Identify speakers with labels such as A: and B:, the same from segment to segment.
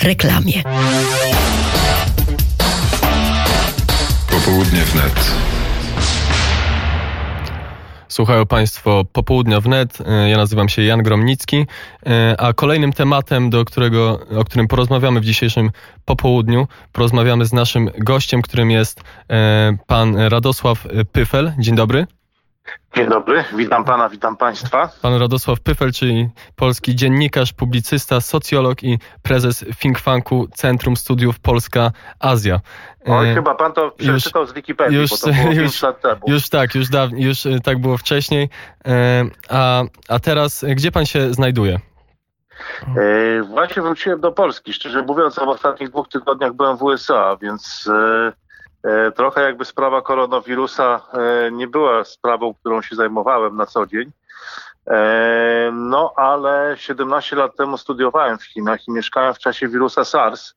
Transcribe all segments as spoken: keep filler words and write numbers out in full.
A: reklamie.
B: Popołudnie wnet.
C: Słuchają Państwo Popołudnia wnet. Ja nazywam się Jan Gromnicki, a kolejnym tematem, do którego, o którym porozmawiamy w dzisiejszym popołudniu, porozmawiamy z naszym gościem, którym jest pan Radosław Pyfel. Dzień dobry.
D: Dzień dobry, witam pana, witam państwa.
C: Pan Radosław Pyfel, czyli polski dziennikarz, publicysta, socjolog i prezes think tanku Centrum Studiów Polska-Azja.
D: Oj, e, chyba pan to przeczytał już, z Wikipedii,
C: już,
D: bo to było
C: już,
D: pięć lat temu.
C: Już tak, już, daw, już tak było wcześniej. E, a, a teraz, gdzie pan się znajduje?
D: E, właśnie wróciłem do Polski. Szczerze mówiąc, w ostatnich dwóch tygodniach byłem w U S A, więc... E, Trochę jakby sprawa koronawirusa nie była sprawą, którą się zajmowałem na co dzień. No ale siedemnaście lat temu studiowałem w Chinach i mieszkałem w czasie wirusa SARS,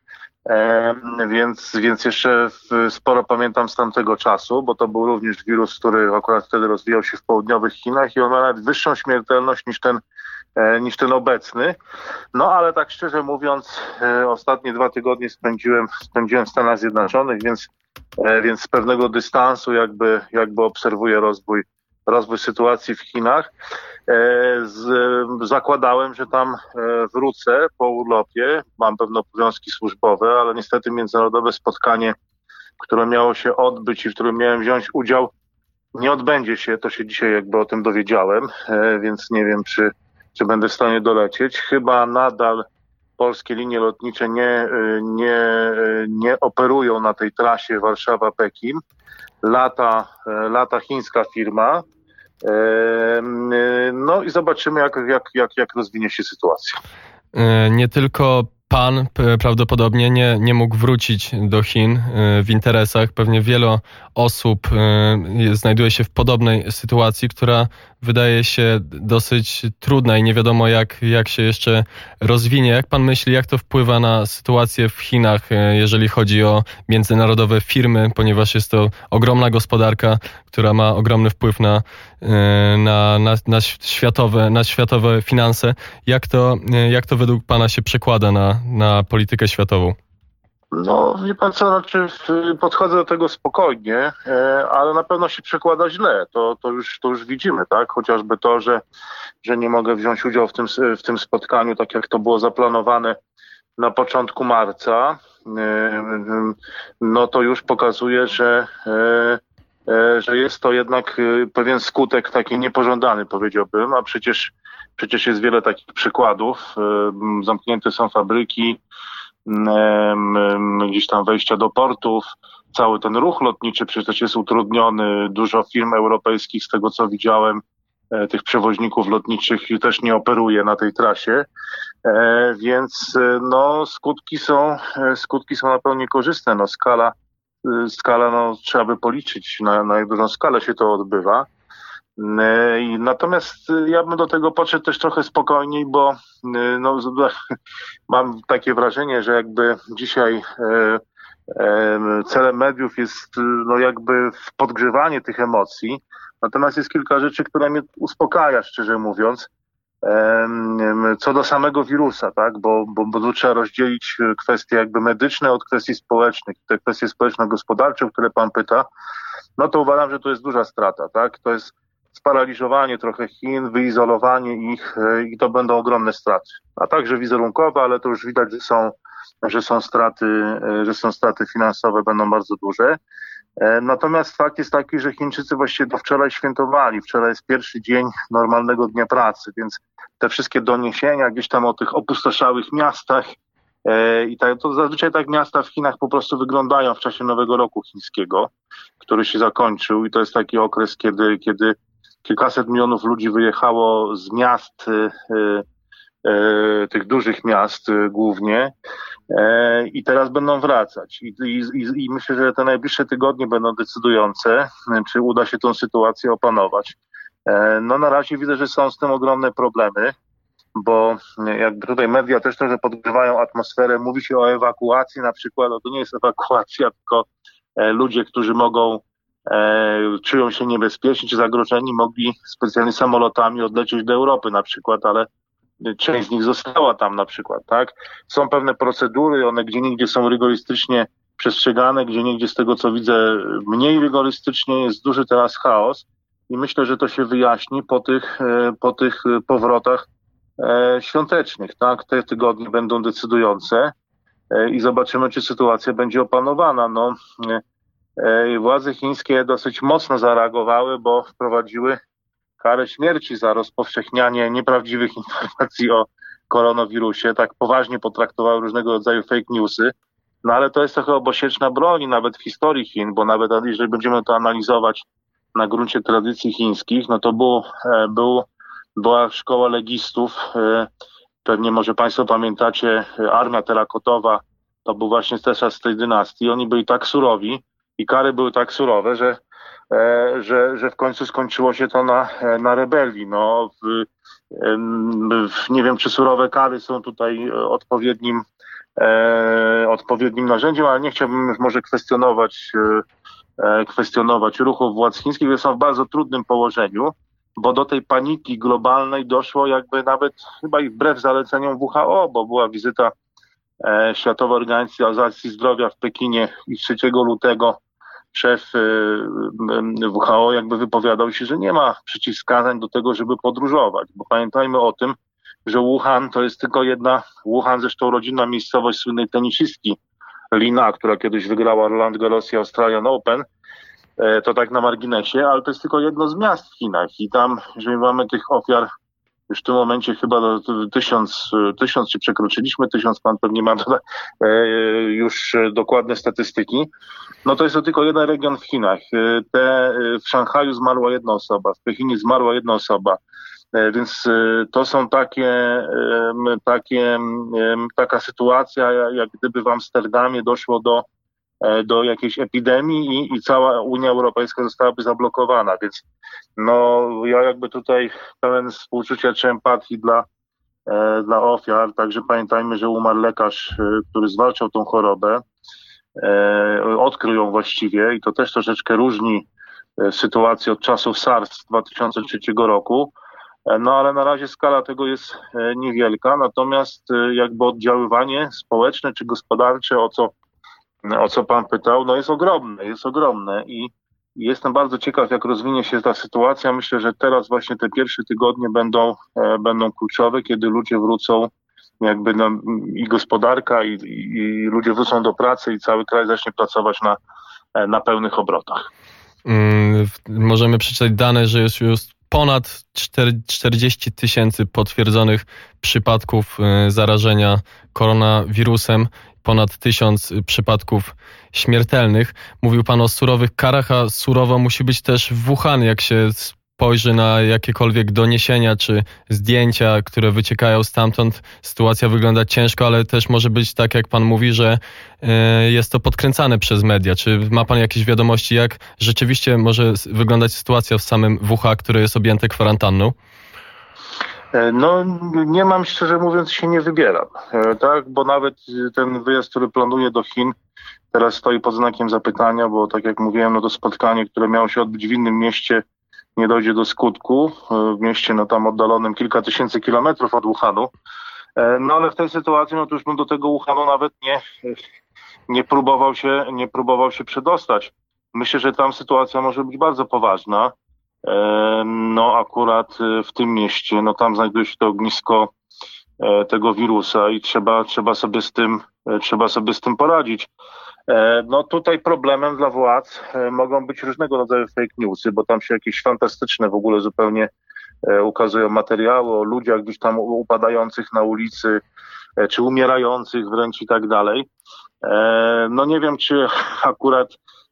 D: więc, więc jeszcze sporo pamiętam z tamtego czasu, bo to był również wirus, który akurat wtedy rozwijał się w południowych Chinach i on ma nawet wyższą śmiertelność niż ten niż ten obecny. No ale tak szczerze mówiąc, ostatnie dwa tygodnie spędziłem, spędziłem w Stanach Zjednoczonych, więc, więc z pewnego dystansu jakby, jakby obserwuję rozwój, rozwój sytuacji w Chinach. Z, zakładałem, że tam wrócę po urlopie, mam pewne obowiązki służbowe, ale niestety międzynarodowe spotkanie, które miało się odbyć i w którym miałem wziąć udział, nie odbędzie się. To się dzisiaj jakby o tym dowiedziałem, więc nie wiem, czy czy będę w stanie dolecieć. Chyba nadal polskie linie lotnicze nie, nie, nie operują na tej trasie Warszawa-Pekin. Lata, lata chińska firma. No i zobaczymy, jak, jak, jak, jak rozwinie się sytuacja.
C: Nie tylko pan prawdopodobnie nie, nie mógł wrócić do Chin w interesach. Pewnie wiele osób znajduje się w podobnej sytuacji, która wydaje się dosyć trudna i nie wiadomo jak, jak się jeszcze rozwinie. Jak pan myśli, jak to wpływa na sytuację w Chinach, jeżeli chodzi o międzynarodowe firmy, ponieważ jest to ogromna gospodarka, która ma ogromny wpływ na, na, na, na, światowe, na światowe finanse. Jak to, jak to według pana się przekłada na, na politykę światową?
D: No, wie pan co, znaczy podchodzę do tego spokojnie, ale na pewno się przekłada źle. To, to, już, to już widzimy, tak? Chociażby to, że, że nie mogę wziąć udziału w tym, w tym spotkaniu, tak jak to było zaplanowane na początku marca, no to już pokazuje, że, że jest to jednak pewien skutek taki niepożądany, powiedziałbym, a przecież, przecież jest wiele takich przykładów. Zamknięte są fabryki, gdzieś tam wejścia do portów, cały ten ruch lotniczy przecież jest utrudniony, dużo firm europejskich, z tego co widziałem, tych przewoźników lotniczych też nie operuje na tej trasie, więc no skutki są, skutki są na pewno niekorzystne, no skala, skala no trzeba by policzyć, na, na jak dużą skalę się to odbywa. Natomiast ja bym do tego podszedł też trochę spokojniej, bo no, mam takie wrażenie, że jakby dzisiaj celem mediów jest no, jakby podgrzewanie tych emocji. Natomiast jest kilka rzeczy, które mnie uspokaja, szczerze mówiąc, co do samego wirusa, tak? Bo, bo, bo tu trzeba rozdzielić kwestie jakby medyczne od kwestii społecznych. Te kwestie społeczno-gospodarcze, o które pan pyta, no to uważam, że to jest duża strata, tak? To jest sparaliżowanie trochę Chin, wyizolowanie ich i to będą ogromne straty. A także wizerunkowe, ale to już widać, że są, że są straty, że są straty finansowe, będą bardzo duże. Natomiast fakt jest taki, że Chińczycy właściwie do wczoraj świętowali. Wczoraj jest pierwszy dzień normalnego dnia pracy, więc te wszystkie doniesienia gdzieś tam o tych opustoszałych miastach i tak, to zazwyczaj tak miasta w Chinach po prostu wyglądają w czasie Nowego Roku Chińskiego, który się zakończył i to jest taki okres, kiedy, kiedy kilkaset milionów ludzi wyjechało z miast, y, y, y, tych dużych miast y, głównie y, i teraz będą wracać. I, i, I myślę, że te najbliższe tygodnie będą decydujące, czy uda się tą sytuację opanować. Y, no na razie widzę, że są z tym ogromne problemy, bo jakby tutaj media też trochę podgrywają atmosferę. Mówi się o ewakuacji na przykład, no to nie jest ewakuacja, tylko y, ludzie, którzy mogą E, czują się niebezpieczni czy zagrożeni, mogli specjalnie samolotami odlecieć do Europy na przykład, ale część z nich została tam na przykład, tak? Są pewne procedury, one gdzieniegdzie są rygorystycznie przestrzegane, gdzieniegdzie z tego co widzę mniej rygorystycznie, jest duży teraz chaos i myślę, że to się wyjaśni po tych, po tych powrotach świątecznych, tak? Te tygodnie będą decydujące i zobaczymy, czy sytuacja będzie opanowana. No, władze chińskie dosyć mocno zareagowały, bo wprowadziły karę śmierci za rozpowszechnianie nieprawdziwych informacji o koronawirusie, tak poważnie potraktowały różnego rodzaju fake newsy. No ale to jest trochę obosieczna broń nawet w historii Chin, bo nawet jeżeli będziemy to analizować na gruncie tradycji chińskich, no to był, był, była szkoła legistów, pewnie może Państwo pamiętacie, armia terakotowa, to był właśnie też z tej dynastii. Oni byli tak surowi i kary były tak surowe, że, że, że w końcu skończyło się to na, na rebelii. No, w, w, nie wiem, czy surowe kary są tutaj odpowiednim E, odpowiednim narzędziem, ale nie chciałbym już może kwestionować, e, kwestionować ruchów władz chińskich, które są w bardzo trudnym położeniu, bo do tej paniki globalnej doszło jakby nawet chyba i wbrew zaleceniom W H O, bo była wizyta e, Światowej Organizacji Zdrowia w Pekinie i trzeciego lutego szef e, W H O jakby wypowiadał się, że nie ma przeciwwskazań do tego, żeby podróżować, bo pamiętajmy o tym, że Wuhan to jest tylko jedna, Wuhan zresztą rodzinna miejscowość słynnej tenisistki Lina, która kiedyś wygrała Roland Garros i Australian Open, to tak na marginesie, ale to jest tylko jedno z miast w Chinach i tam, jeżeli mamy tych ofiar już w tym momencie chyba do tysiąc, tysiąc czy przekroczyliśmy tysiąc, pan pewnie ma już dokładne statystyki, no to jest to tylko jeden region w Chinach. Te, w Szanghaju zmarła jedna osoba, w Pekinie zmarła jedna osoba. Więc to są takie, takie, taka sytuacja, jak gdyby w Amsterdamie doszło do, do jakiejś epidemii i, i cała Unia Europejska zostałaby zablokowana. Więc no, ja jakby tutaj pełen współczucia czy empatii dla, dla ofiar. Także pamiętajmy, że umarł lekarz, który zwalczał tą chorobę, odkrył ją właściwie i to też troszeczkę różni sytuację od czasów SARS z dwa tysiące trzeciego roku. No ale na razie skala tego jest niewielka, natomiast jakby oddziaływanie społeczne czy gospodarcze, o co, o co pan pytał, no jest ogromne, jest ogromne i jestem bardzo ciekaw, jak rozwinie się ta sytuacja. Myślę, że teraz właśnie te pierwsze tygodnie będą, będą kluczowe, kiedy ludzie wrócą, jakby no, i gospodarka i, i, i ludzie wrócą do pracy i cały kraj zacznie pracować na, na pełnych obrotach.
C: Hmm, możemy przeczytać dane, że jest już ponad czterdzieści tysięcy potwierdzonych przypadków zarażenia koronawirusem, ponad tysiąc przypadków śmiertelnych. Mówił pan o surowych karach, a surowo musi być też w Wuhan, jak się spojrzy na jakiekolwiek doniesienia czy zdjęcia, które wyciekają stamtąd. Sytuacja wygląda ciężko, ale też może być tak, jak pan mówi, że jest to podkręcane przez media. Czy ma pan jakieś wiadomości, jak rzeczywiście może wyglądać sytuacja w samym W H A, które jest objęte kwarantanną?
D: No nie mam, szczerze mówiąc, się nie wybieram, tak, bo nawet ten wyjazd, który planuję do Chin, teraz stoi pod znakiem zapytania, bo tak jak mówiłem, no to spotkanie, które miało się odbyć w innym mieście, nie dojdzie do skutku, w mieście no tam oddalonym kilka tysięcy kilometrów od Wuhanu. No ale w tej sytuacji, no to już bym do tego Wuhanu nawet nie, nie próbował się, nie próbował się przedostać. Myślę, że tam sytuacja może być bardzo poważna. No akurat w tym mieście, no tam znajduje się to ognisko tego wirusa i trzeba, trzeba sobie z tym, trzeba sobie z tym poradzić. No tutaj problemem dla władz mogą być różnego rodzaju fake newsy, bo tam się jakieś fantastyczne w ogóle zupełnie ukazują materiały o ludziach gdzieś tam upadających na ulicy, czy umierających wręcz i tak dalej. No nie wiem, czy akurat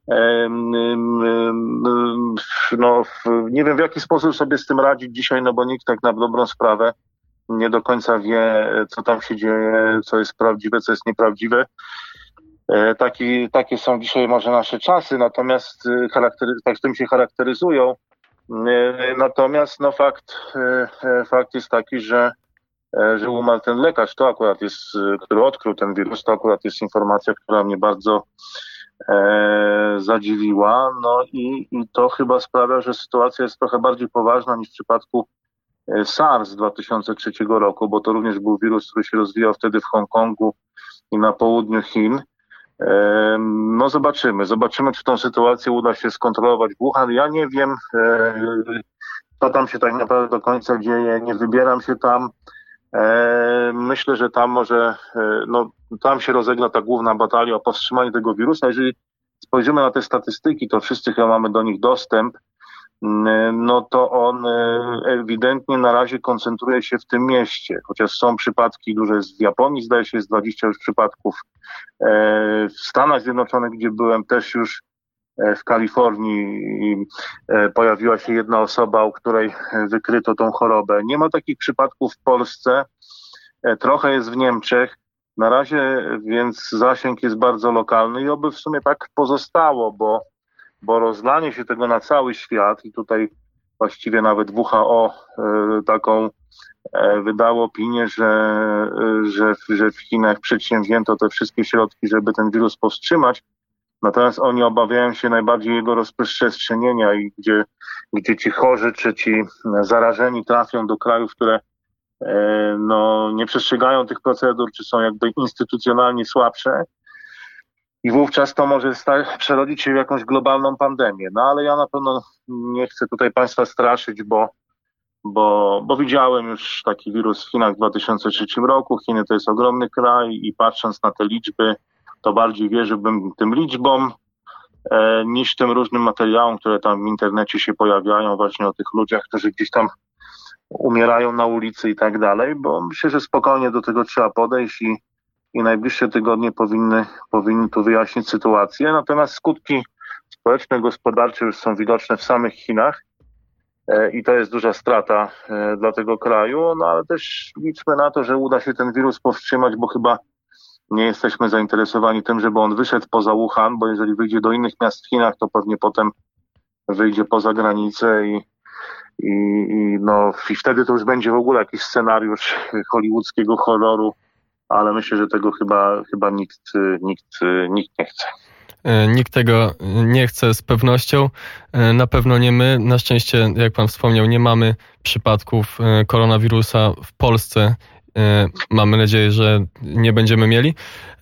D: no nie wiem, w jaki sposób sobie z tym radzić dzisiaj, no bo nikt tak na dobrą sprawę nie do końca wie, co tam się dzieje, co jest prawdziwe, co jest nieprawdziwe. Taki, takie są dzisiaj może nasze czasy, natomiast charaktery- tak tym się charakteryzują. Natomiast no fakt, fakt jest taki, że, że umarł ten lekarz, to akurat jest, który odkrył ten wirus, to akurat jest informacja, która mnie bardzo e, zadziwiła. No i, i to chyba sprawia, że sytuacja jest trochę bardziej poważna niż w przypadku SARS z dwa tysiące trzeciego roku, bo to również był wirus, który się rozwijał wtedy w Hongkongu i na południu Chin. No zobaczymy, zobaczymy, czy tą sytuację uda się skontrolować w Wuhan. Ja nie wiem, co tam się tak naprawdę do końca dzieje, nie wybieram się tam. Myślę, że tam może, no tam się rozegra ta główna batalia o powstrzymanie tego wirusa. Jeżeli spojrzymy na te statystyki, to wszyscy chyba mamy do nich dostęp, no to on ewidentnie na razie koncentruje się w tym mieście, chociaż są przypadki, duże jest w Japonii, zdaje się jest dwadzieścia już przypadków, w Stanach Zjednoczonych, gdzie byłem też już, w Kalifornii pojawiła się jedna osoba, u której wykryto tą chorobę. Nie ma takich przypadków w Polsce, trochę jest w Niemczech, na razie więc zasięg jest bardzo lokalny i oby w sumie tak pozostało, bo bo rozlanie się tego na cały świat i tutaj właściwie nawet W H O e, taką e, wydało opinię, że, e, że, że w Chinach przedsięwzięto te wszystkie środki, żeby ten wirus powstrzymać, natomiast oni obawiają się najbardziej jego rozprzestrzenienia i gdzie, gdzie ci chorzy czy ci zarażeni trafią do krajów, które e, no, nie przestrzegają tych procedur, czy są jakby instytucjonalnie słabsze, i wówczas to może sta- przerodzić się w jakąś globalną pandemię. No ale ja na pewno nie chcę tutaj Państwa straszyć, bo, bo, bo widziałem już taki wirus w Chinach w dwa tysiące trzecim roku. Chiny to jest ogromny kraj i patrząc na te liczby, to bardziej wierzyłbym tym liczbom e, niż tym różnym materiałom, które tam w internecie się pojawiają właśnie o tych ludziach, którzy gdzieś tam umierają na ulicy i tak dalej, bo myślę, że spokojnie do tego trzeba podejść i i najbliższe tygodnie powinny, powinny tu wyjaśnić sytuację. Natomiast skutki społeczne, gospodarcze już są widoczne w samych Chinach e, i to jest duża strata e, dla tego kraju, no ale też liczmy na to, że uda się ten wirus powstrzymać, bo chyba nie jesteśmy zainteresowani tym, żeby on wyszedł poza Wuhan, bo jeżeli wyjdzie do innych miast w Chinach, to pewnie potem wyjdzie poza granicę i, i, i, no, i wtedy to już będzie w ogóle jakiś scenariusz hollywoodzkiego horroru, ale myślę, że tego chyba, chyba nikt, nikt, nikt nie chce.
C: Nikt tego nie chce z pewnością. Na pewno nie my. Na szczęście, jak pan wspomniał, nie mamy przypadków koronawirusa w Polsce. Mamy nadzieję, że nie będziemy mieli.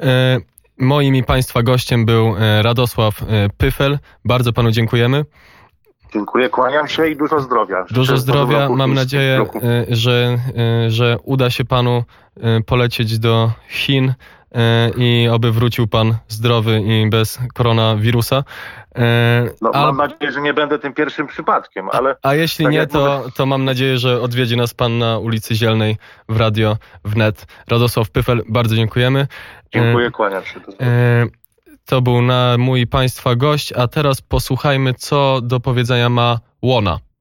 C: Moim i państwa gościem był Radosław Pyfel. Bardzo panu dziękujemy.
D: Dziękuję, kłaniam się i dużo zdrowia.
C: Dużo zdrowia. Mam nadzieję, że, że uda się panu polecieć do Chin i oby wrócił pan zdrowy i bez koronawirusa.
D: No, a, mam nadzieję, że nie będę tym pierwszym przypadkiem, ale...
C: A, a jeśli tak nie, to, mówię... to mam nadzieję, że odwiedzi nas pan na ulicy Zielnej w Radio Wnet. Radosław Pyfel, bardzo dziękujemy.
D: Dziękuję, kłaniam się.
C: To był na mój państwa gość, a teraz posłuchajmy, co do powiedzenia ma Łona.